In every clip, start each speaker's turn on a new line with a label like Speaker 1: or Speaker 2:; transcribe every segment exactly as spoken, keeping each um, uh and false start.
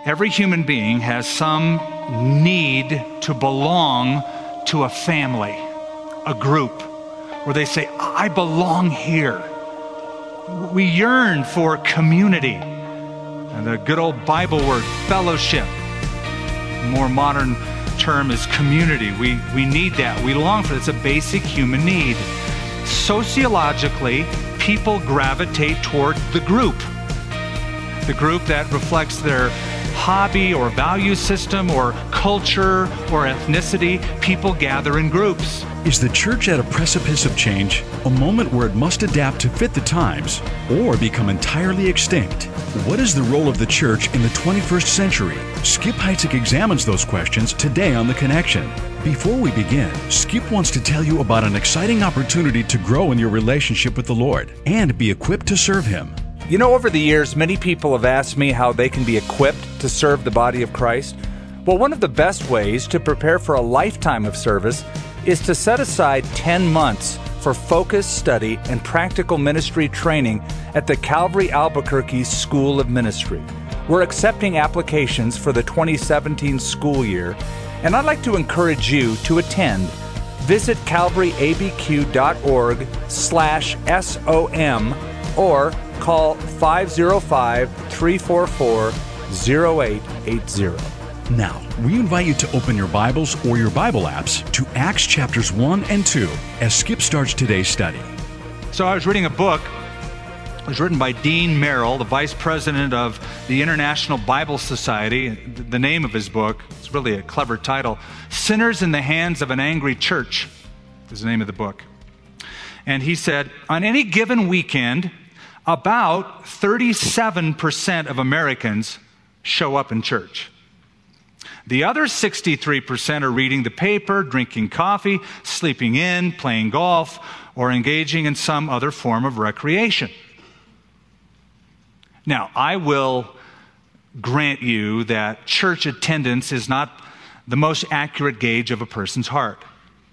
Speaker 1: Every human being has some need to belong to a family, a group, where they say, I belong here. We yearn for community. And the good old Bible word, fellowship. A more modern term is community. We, we need that. We long for it. It's a basic human need. Sociologically, people gravitate toward the group. The group that reflects their hobby or value system or culture or ethnicity. People gather in groups.
Speaker 2: Is the church at a precipice of change, a moment where it must adapt to fit the times, or become entirely extinct? What is the role of the church in the twenty-first century? Skip Heitzig examines those questions today on The Connection. Before we begin, Skip wants to tell you about an exciting opportunity to grow in your relationship with the Lord and be equipped to serve Him.
Speaker 3: You know, over the years, many people have asked me how they can be equipped to serve the body of Christ. Well, one of the best ways to prepare for a lifetime of service is to set aside ten months for focused study and practical ministry training at the Calvary Albuquerque School of Ministry. We're accepting applications for the twenty seventeen school year, and I'd like to encourage you to attend. Visit calvaryabq.org slash SOM or call five oh five, three four four, oh eight eight zero.
Speaker 2: Now, we invite you to open your Bibles or your Bible apps to Acts chapters one and two as Skip starts today's study.
Speaker 1: So I was reading a book. It was written by Dean Merrill, the vice president of the International Bible Society. The name of his book, it's really a clever title, Sinners in the Hands of an Angry Church is the name of the book. And he said, on any given weekend, about thirty-seven percent of Americans show up in church. The other sixty-three percent are reading the paper, drinking coffee, sleeping in, playing golf, or engaging in some other form of recreation. Now, I will grant you that church attendance is not the most accurate gauge of a person's heart.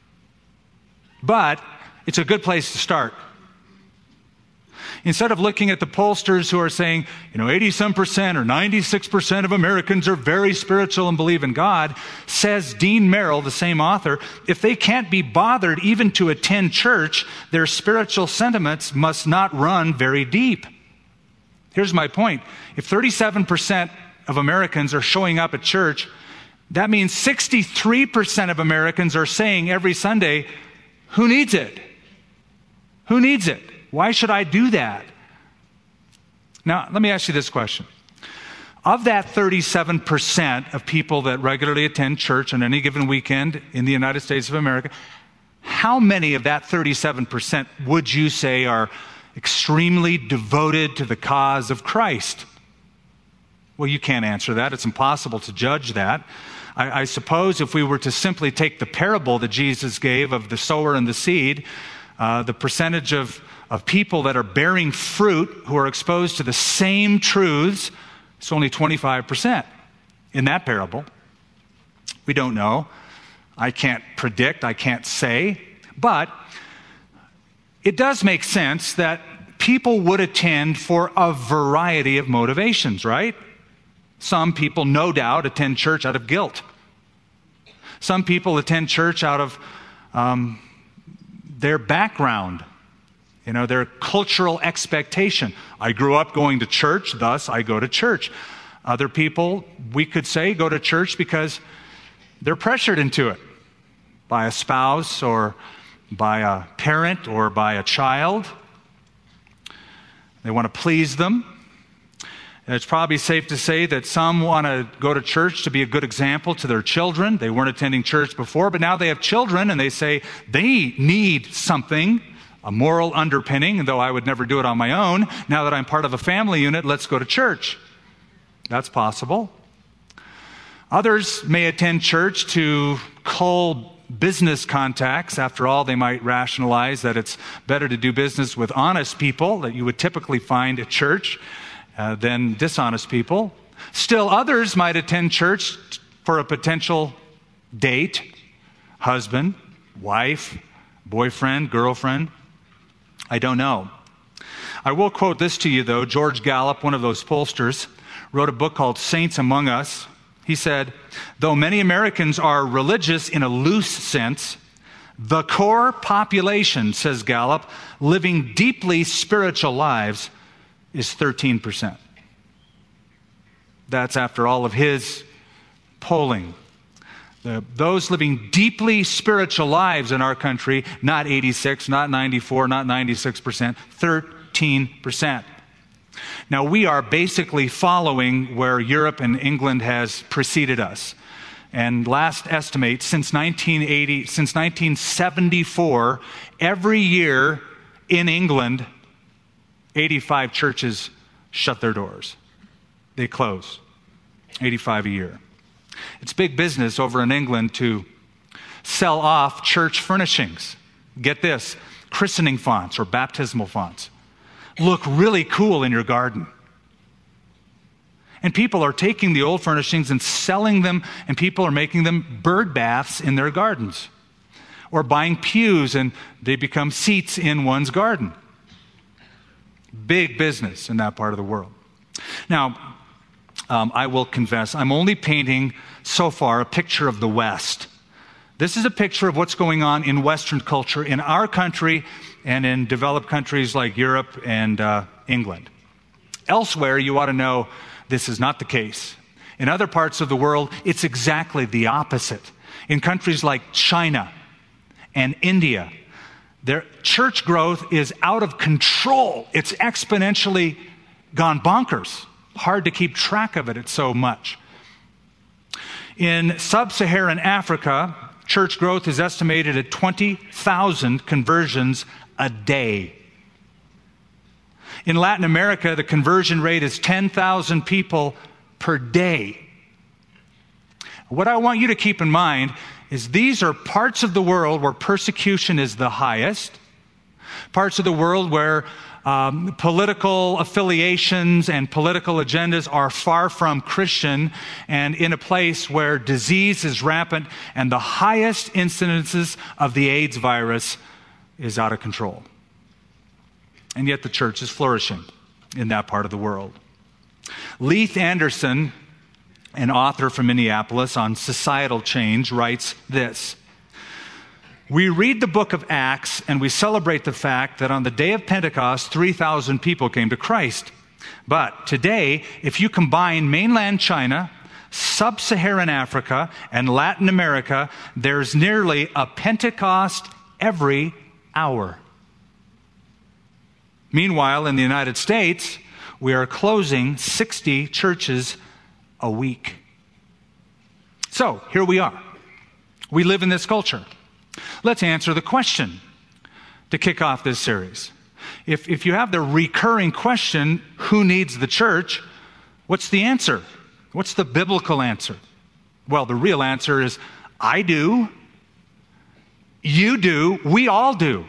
Speaker 1: But it's a good place to start. Instead of looking at the pollsters who are saying, you know, eighty-some percent or ninety-six percent of Americans are very spiritual and believe in God, says Dean Merrill, the same author, if they can't be bothered even to attend church, their spiritual sentiments must not run very deep. Here's my point. If thirty-seven percent of Americans are showing up at church, that means sixty-three percent of Americans are saying every Sunday, who needs it? Who needs it? Why should I do that? Now, let me ask you this question. Of that thirty-seven percent of people that regularly attend church on any given weekend in the United States of America, how many of that thirty-seven percent would you say are extremely devoted to the cause of Christ? Well, you can't answer that. It's impossible to judge that. I, I suppose if we were to simply take the parable that Jesus gave of the sower and the seed, uh, the percentage of of people that are bearing fruit who are exposed to the same truths, it's only twenty-five percent in that parable. We don't know. I can't predict. I can't say. But it does make sense that people would attend for a variety of motivations, right? Some people, no doubt, attend church out of guilt. Some people attend church out of um, their background. You know, their cultural expectation. I grew up going to church, thus I go to church. Other people, we could say, go to church because they're pressured into it by a spouse or by a parent or by a child. They want to please them. And it's probably safe to say that some want to go to church to be a good example to their children. They weren't attending church before, but now they have children and they say they need something, a moral underpinning, though I would never do it on my own. Now that I'm part of a family unit, let's go to church. That's possible. Others may attend church to cull business contacts. After all, they might rationalize that it's better to do business with honest people that you would typically find at church uh, than dishonest people. Still, others might attend church for a potential date, husband, wife, boyfriend, girlfriend. I don't know. I will quote this to you, though. George Gallup, one of those pollsters, wrote a book called Saints Among Us. He said, though many Americans are religious in a loose sense, the core population, says Gallup, living deeply spiritual lives is thirteen percent. That's after all of his polling. The, those living deeply spiritual lives in our country, not eighty-six, not ninety-four, not ninety-six percent, thirteen percent. Now, we are basically following where Europe and England has preceded us. And last estimate, since nineteen eighty, since nineteen seventy-four, every year in England, eighty-five churches shut their doors. They close. eighty-five a year. It's big business over in England to sell off church furnishings. Get this, christening fonts or baptismal fonts. Look really cool in your garden. And people are taking the old furnishings and selling them, and people are making them bird baths in their gardens. Or buying pews, and they become seats in one's garden. Big business in that part of the world. Now, um, I will confess, I'm only painting so far a picture of the West. This is a picture of what's going on in Western culture in our country and in developed countries like Europe and uh, England. Elsewhere, you ought to know this is not the case. In other parts of the world, it's exactly the opposite. In countries like China and India, their church growth is out of control. It's exponentially gone bonkers. Hard to keep track of it, it's so much. In sub-Saharan Africa, church growth is estimated at twenty thousand conversions a day. In Latin America, the conversion rate is ten thousand people per day. What I want you to keep in mind is these are parts of the world where persecution is the highest, parts of the world where um, political affiliations and political agendas are far from Christian, and in a place where disease is rampant and the highest incidences of the AIDS virus is out of control. And yet the church is flourishing in that part of the world. Leith Anderson, an author from Minneapolis on societal change, writes this: we read the book of Acts and we celebrate the fact that on the day of Pentecost, three thousand people came to Christ. But today, if you combine mainland China, sub-Saharan Africa, and Latin America, there's nearly a Pentecost every hour. Meanwhile, in the United States, we are closing sixty churches a week. So, here we are. We live in this culture. Let's answer the question to kick off this series. If, if you have the recurring question, who needs the church? What's the answer? What's the biblical answer? Well, the real answer is, I do, you do, we all do.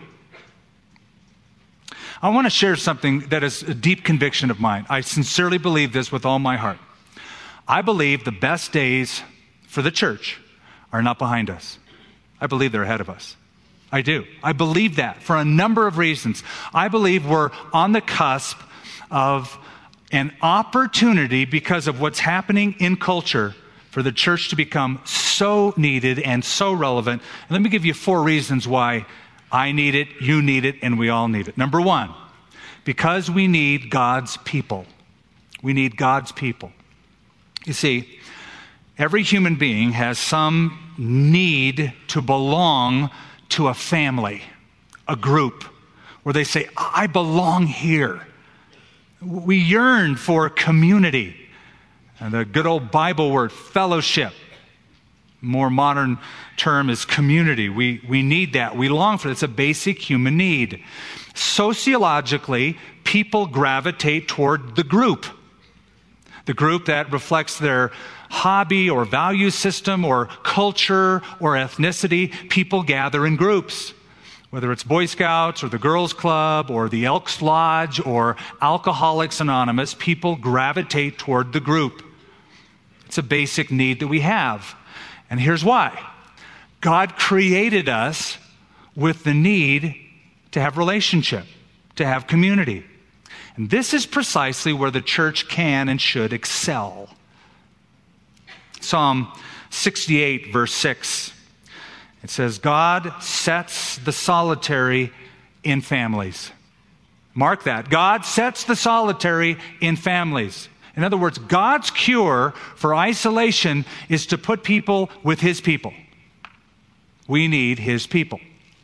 Speaker 1: I want to share something that is a deep conviction of mine. I sincerely believe this with all my heart. I believe the best days for the church are not behind us. I believe they're ahead of us. I do. I believe that for a number of reasons. I believe we're on the cusp of an opportunity because of what's happening in culture for the church to become so needed and so relevant. And let me give you four reasons why I need it, you need it, and we all need it. Number one, because we need God's people. We need God's people. You see, every human being has some need to belong to a family, a group, where they say, I belong here. We yearn for community. And the good old Bible word, fellowship. More modern term is community. We, we need that. We long for it. It's a basic human need. Sociologically, people gravitate toward the group. The group that reflects their hobby or value system or culture or ethnicity. People gather in groups. Whether it's Boy Scouts or the Girls Club or the Elks Lodge or Alcoholics Anonymous, people gravitate toward the group. It's a basic need that we have. And here's why. God created us with the need to have relationship, to have community. And this is precisely where the church can and should excel. Psalm sixty-eight, verse six. It says, God sets the solitary in families. Mark that. God sets the solitary in families. In other words, God's cure for isolation is to put people with His people. We need His people.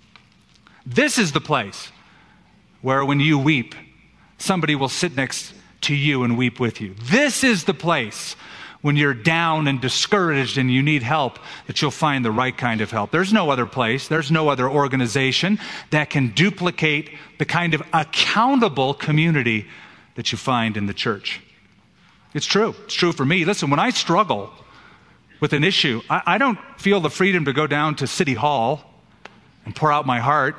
Speaker 1: This is the place where when you weep, somebody will sit next to you and weep with you. This is the place when you're down and discouraged and you need help, that you'll find the right kind of help. There's no other place, there's no other organization that can duplicate the kind of accountable community that you find in the church. It's true. It's true for me. Listen, when I struggle with an issue, I, I don't feel the freedom to go down to City Hall and pour out my heart,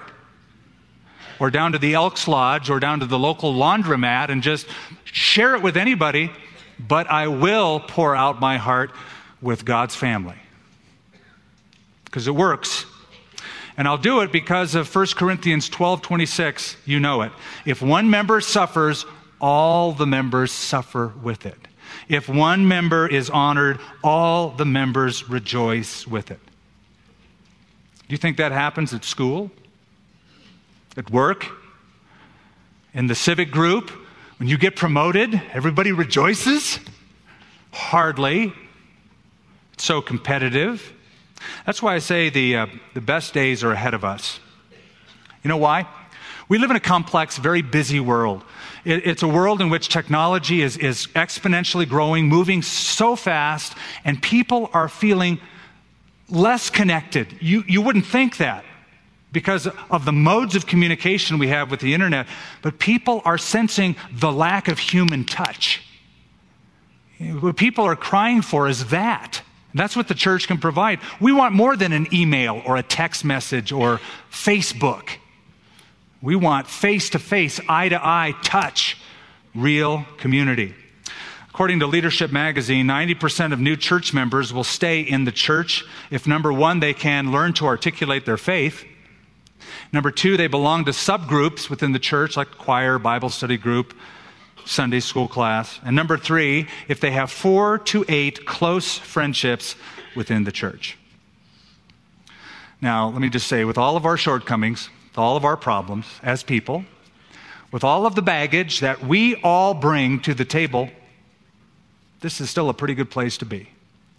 Speaker 1: or down to the Elks Lodge, or down to the local laundromat and just share it with anybody. But I will pour out my heart with God's family, because it works. And I'll do it because of First Corinthians twelve twenty-six. You know it. If one member suffers, all the members suffer with it. If one member is honored, all the members rejoice with it. Do you think that happens at school? At work? In the civic group? When you get promoted, everybody rejoices? Hardly. It's so competitive. That's why I say the, uh, the best days are ahead of us. You know why? We live in a complex, very busy world. It, it's a world in which technology is, is exponentially growing, moving so fast, and people are feeling less connected. You, you wouldn't think that, because of the modes of communication we have with the internet, but people are sensing the lack of human touch. What people are crying for is that. That's what the church can provide. We want more than an email or a text message or Facebook. We want face-to-face, eye-to-eye touch, real community. According to Leadership Magazine, ninety percent of new church members will stay in the church if, number one, they can learn to articulate their faith. Number two, they belong to subgroups within the church, like choir, Bible study group, Sunday school class. And number three, if they have four to eight close friendships within the church. Now, let me just say, with all of our shortcomings, with all of our problems as people, with all of the baggage that we all bring to the table, this is still a pretty good place to be.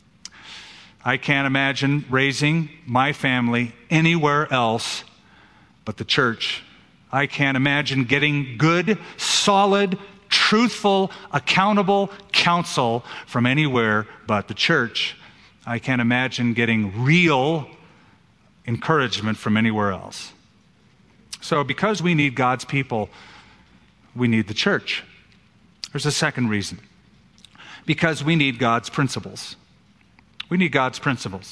Speaker 1: I can't imagine raising my family anywhere else but the church. I can't imagine getting good, solid, truthful, accountable counsel from anywhere but the church. I can't imagine getting real encouragement from anywhere else. So because we need God's people, we need the church. There's a second reason. Because we need God's principles. We need God's principles.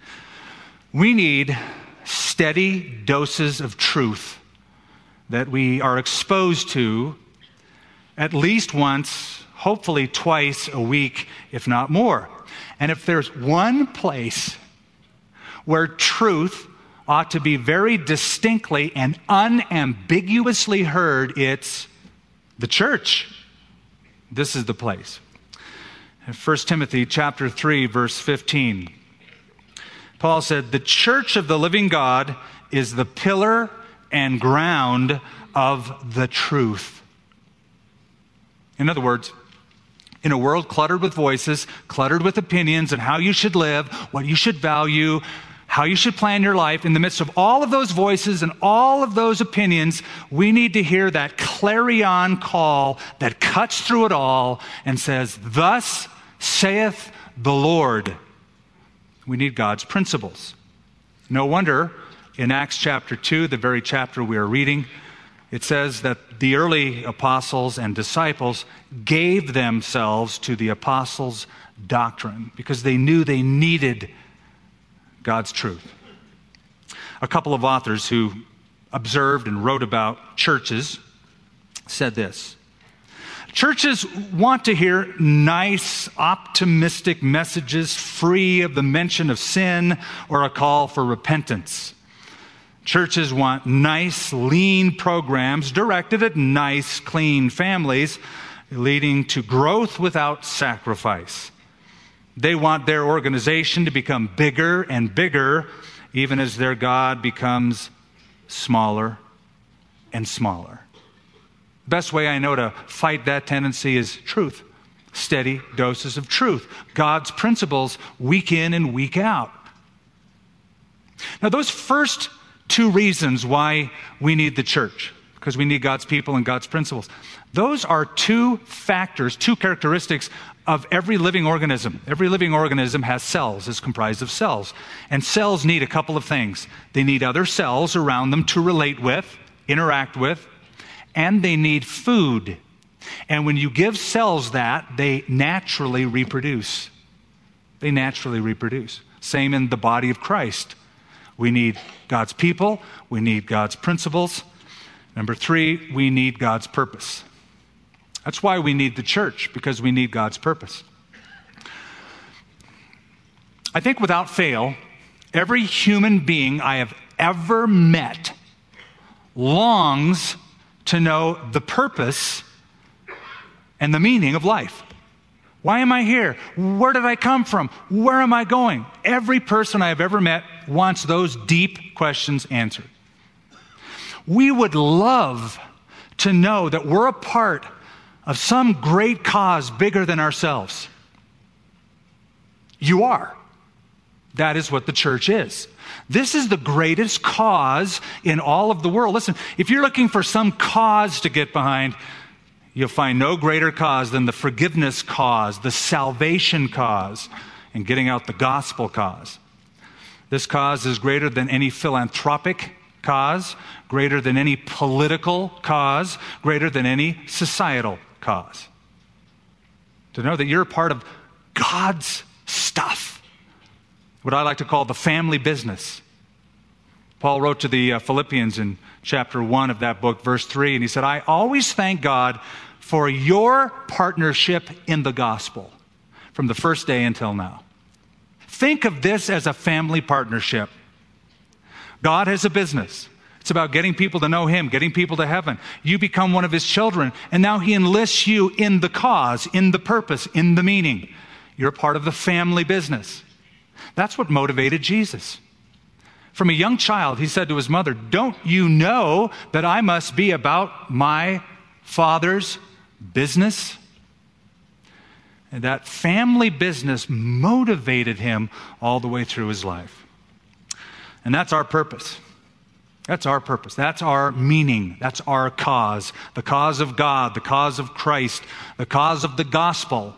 Speaker 1: We need steady doses of truth that we are exposed to at least once, hopefully twice a week, if not more. And if there's one place where truth ought to be very distinctly and unambiguously heard, it's the church. This is the place. In First Timothy chapter three, verse fifteen, Paul said, "The church of the living God is the pillar and ground of the truth." In other words, in a world cluttered with voices, cluttered with opinions on how you should live, what you should value, how you should plan your life, in the midst of all of those voices and all of those opinions, we need to hear that clarion call that cuts through it all and says, "Thus saith the Lord." We need God's principles. No wonder in Acts chapter two, the very chapter we are reading, it says that the early apostles and disciples gave themselves to the apostles' doctrine because they knew they needed God's truth. A couple of authors who observed and wrote about churches said this: churches want to hear nice, optimistic messages free of the mention of sin or a call for repentance. Churches want nice, lean programs directed at nice, clean families, leading to growth without sacrifice. They want their organization to become bigger and bigger, even as their God becomes smaller and smaller. The best way I know to fight that tendency is truth. Steady doses of truth. God's principles week in and week out. Now, those first two reasons why we need the church, because we need God's people and God's principles, those are two factors, two characteristics of every living organism. Every living organism has cells, is comprised of cells. And cells need a couple of things. They need other cells around them to relate with, interact with, and they need food. And when you give cells that, they naturally reproduce. They naturally reproduce. Same in the body of Christ. We need God's people. We need God's principles. Number three, we need God's purpose. That's why we need the church, because we need God's purpose. I think without fail, every human being I have ever met longs to know the purpose and the meaning of life. Why am I here? Where did I come from? Where am I going? Every person I have ever met wants those deep questions answered. We would love to know that we're a part of some great cause bigger than ourselves. You are. That is what the church is. This is the greatest cause in all of the world. Listen, if you're looking for some cause to get behind, you'll find no greater cause than the forgiveness cause, the salvation cause, and getting out the gospel cause. This cause is greater than any philanthropic cause, greater than any political cause, greater than any societal cause. To know that you're a part of God's stuff, what I like to call the family business. Paul wrote to the uh, Philippians in chapter one of that book, verse three, and he said, I always thank God for your partnership in the gospel from the first day until now. Think of this as a family partnership. God has a business. It's about getting people to know Him, getting people to heaven. You become one of His children, and now He enlists you in the cause, in the purpose, in the meaning. You're part of the family business. That's what motivated Jesus. From a young child, He said to His mother, don't you know that I must be about my Father's business? And that family business motivated Him all the way through His life. And that's our purpose. That's our purpose. That's our meaning. That's our cause. The cause of God, the cause of Christ, the cause of the gospel.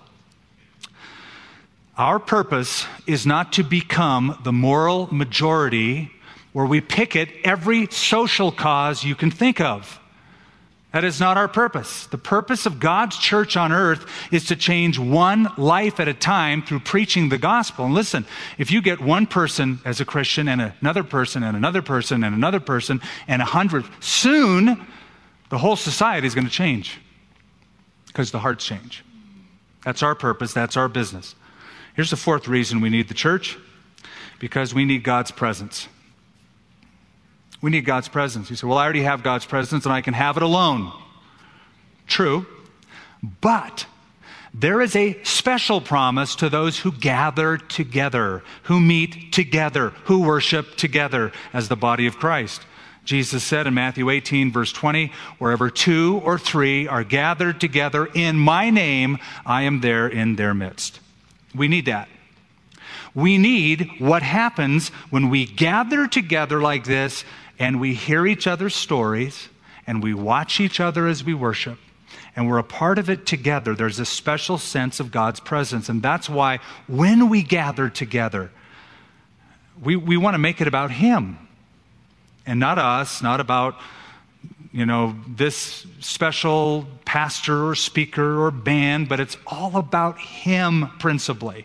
Speaker 1: Our purpose is not to become the moral majority where we picket every social cause you can think of. That is not our purpose. The purpose of God's church on earth is to change one life at a time through preaching the gospel. And listen, if you get one person as a Christian and another person and another person and another person and a hundred, soon the whole society is going to change because the hearts change. That's our purpose. That's our business. Here's the fourth reason we need the church, because we need God's presence. We need God's presence. You say, well, I already have God's presence and I can have it alone. True. But there is a special promise to those who gather together, who meet together, who worship together as the body of Christ. Jesus said in Matthew eighteen, verse twenty, wherever two or three are gathered together in my name, I am there in their midst. We need that. We need what happens when we gather together like this and we hear each other's stories and we watch each other as we worship and we're a part of it together. There's a special sense of God's presence. And that's why when we gather together, we, we want to make it about Him and not us, not about, you know, this special pastor or speaker or band, but it's all about Him principally.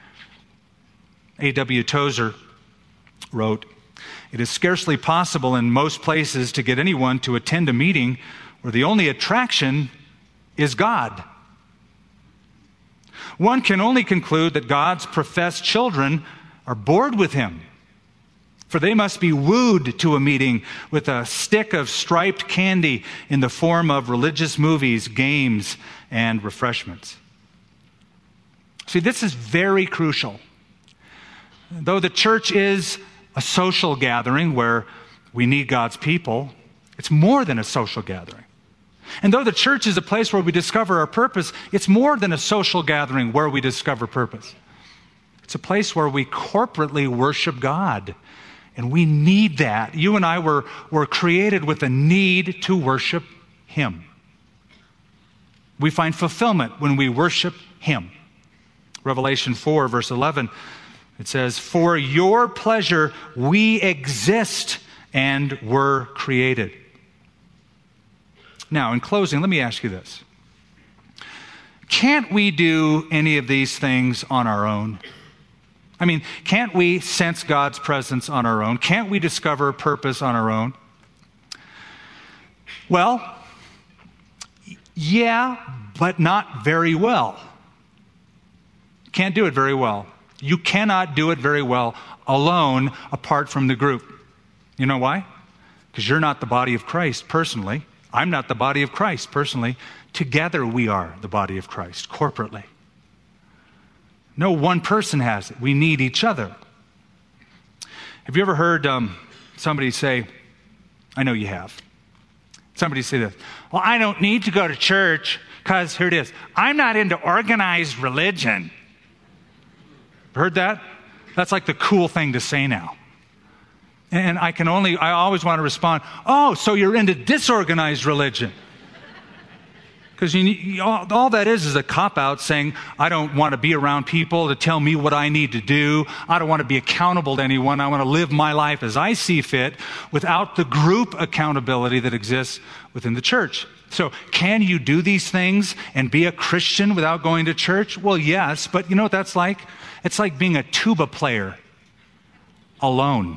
Speaker 1: A W Tozer wrote, it is scarcely possible in most places to get anyone to attend a meeting where the only attraction is God. One can only conclude that God's professed children are bored with Him. For they must be wooed to a meeting with a stick of striped candy in the form of religious movies, games, and refreshments. See, this is very crucial. Though the church is a social gathering where we need God's people, it's more than a social gathering. And though the church is a place where we discover our purpose, it's more than a social gathering where we discover purpose. It's a place where we corporately worship God. And we need that. You and I were, were created with a need to worship Him. We find fulfillment when we worship Him. Revelation four, verse eleven, it says, "For your pleasure we exist and were created." Now, in closing, let me ask you this. Can't we do any of these things on our own? I mean, can't we sense God's presence on our own? Can't we discover purpose on our own? Well, yeah, but not very well. Can't do it very well. You cannot do it very well alone apart from the group. You know why? Because you're not the body of Christ personally. I'm not the body of Christ personally. Together we are the body of Christ, corporately. No one person has it. We need each other. Have you ever heard um, somebody say, I know you have, somebody say this, well, I don't need to go to church because, here it is, I'm not into organized religion. Heard that? That's like the cool thing to say now. And I can only, I always want to respond, oh, so you're into disorganized religion. Because you, you, all, all that is is a cop-out saying, I don't want to be around people to tell me what I need to do. I don't want to be accountable to anyone. I want to live my life as I see fit without the group accountability that exists within the church. So can you do these things and be a Christian without going to church? Well, yes, but you know what that's like? It's like being a tuba player alone.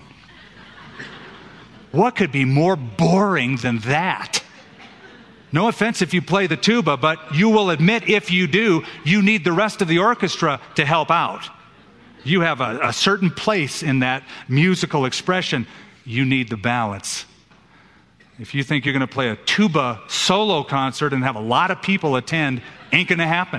Speaker 1: What could be more boring than that? No offense if you play the tuba, but you will admit if you do, you need the rest of the orchestra to help out. You have a, a certain place in that musical expression. You need the balance. If you think you're going to play a tuba solo concert and have a lot of people attend, ain't going to happen.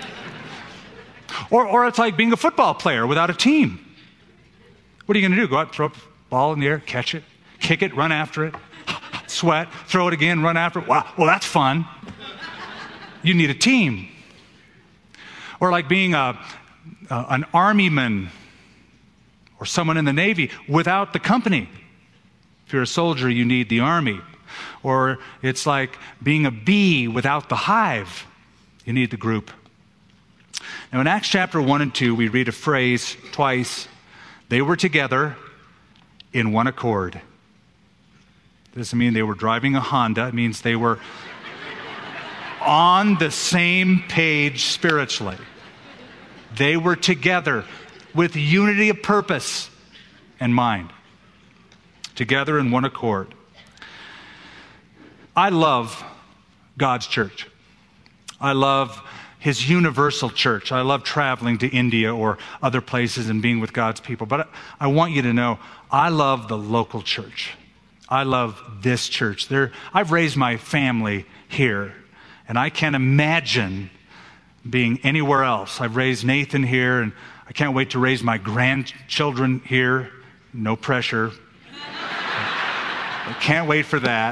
Speaker 1: Or, or it's like being a football player without a team. What are you going to do? Go out, throw a ball in the air, catch it, kick it, run after it, sweat, throw it again, run after it. Wow, well, that's fun. You need a team. Or like being a, a, an armyman or someone in the Navy without the company. If you're a soldier, you need the army. Or it's like being a bee without the hive. You need the group. Now in Acts chapter one and two, we read a phrase twice. They were together in one accord. Doesn't mean they were driving a Honda. It means they were on the same page spiritually. They were together with unity of purpose and mind. Together in one accord. I love God's church. I love His universal church. I love traveling to India or other places and being with God's people. But I want you to know, I love the local church. I love this church. There, I've raised my family here, and I can't imagine being anywhere else. I've raised Nathan here, and I can't wait to raise my grandchildren here. No pressure. I can't wait for that.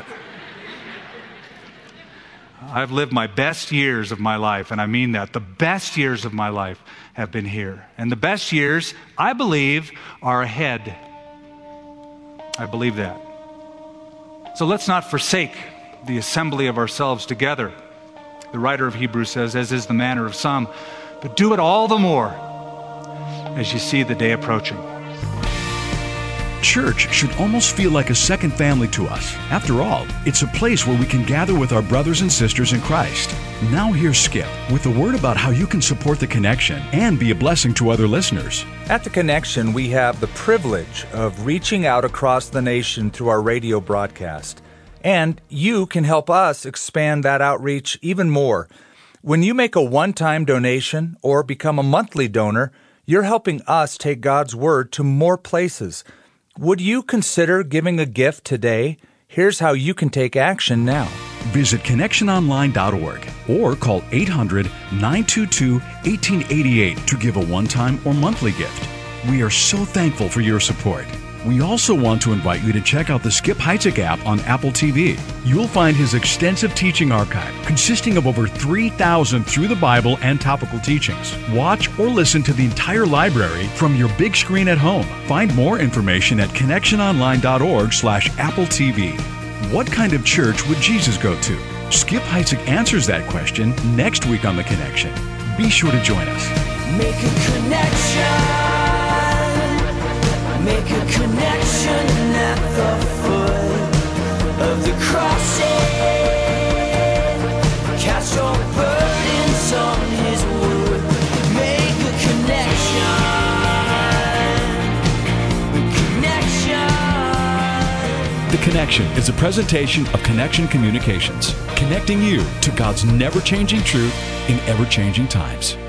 Speaker 1: I've lived my best years of my life, and I mean that. The best years of my life have been here. And the best years, I believe, are ahead. I believe that. So let's not forsake the assembly of ourselves together. The writer of Hebrews says, as is the manner of some, but do it all the more as you see the day approaching.
Speaker 2: Church should almost feel like a second family to us. After all, it's a place where we can gather with our brothers and sisters in Christ. Now here's Skip with a word about how you can support The Connection and be a blessing to other listeners.
Speaker 3: At The Connection, we have the privilege of reaching out across the nation through our radio broadcast. And you can help us expand that outreach even more. When you make a one-time donation or become a monthly donor, you're helping us take God's Word to more places. Would you consider giving a gift today? Here's how you can take action now.
Speaker 2: Visit connection online dot org or call eight hundred, nine two two, one eight eight eight to give a one-time or monthly gift. We are so thankful for your support. We also want to invite you to check out the Skip Heitzig app on Apple T V. You'll find his extensive teaching archive consisting of over three thousand through the Bible and topical teachings. Watch or listen to the entire library from your big screen at home. Find more information at connection online dot org slash Apple T V. What kind of church would Jesus go to? Skip Heitzig answers that question next week on The Connection. Be sure to join us.
Speaker 4: Make a connection. Make a connection at the foot of the cross. Cast your burdens on His wood. Make a connection. Connection.
Speaker 2: The Connection is a presentation of Connection Communications, connecting you to God's never-changing truth in ever-changing times.